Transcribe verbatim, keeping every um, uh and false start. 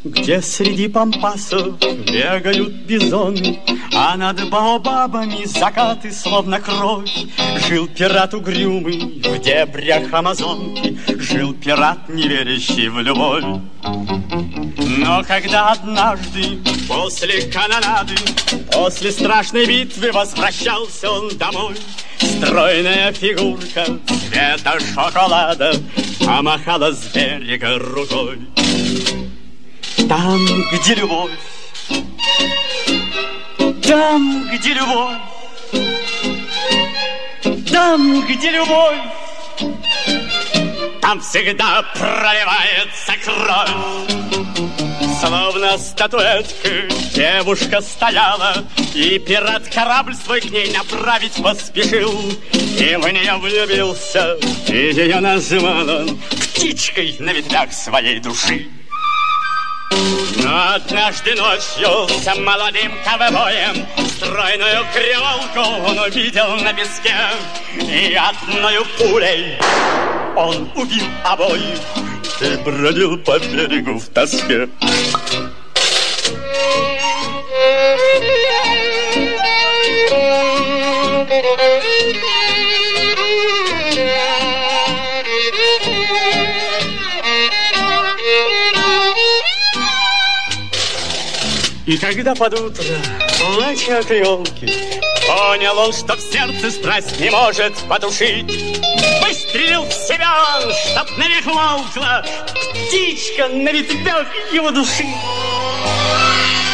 где среди пампасов бегают бизоны, а над баобабами закаты словно кровь. Жил пират угрюмый в дебрях Амазонки, жил пират, не верящий в любовь. Но когда однажды после канонады, после страшной битвы возвращался он домой, стройная фигурка цвета шоколада помахала с берега рукой. Там, где любовь, там, где любовь, там, где любовь, там всегда проливается кровь. Словно статуэтка девушка стояла, и пират корабль свой к ней направить поспешил. И в нее влюбился, и ее назвал он птичкой на ветвях своей души. Но однажды ночью с молодым ковбоем стройную креолку он увидел на песке, и одною пулей он убил обоих и бродил по берегу в тоске. И когда под утро, плача креолки, понял он, что в сердце страсть не может потушить, выстрелил в себя он, чтоб навек умолкла птичка на ветвях его души.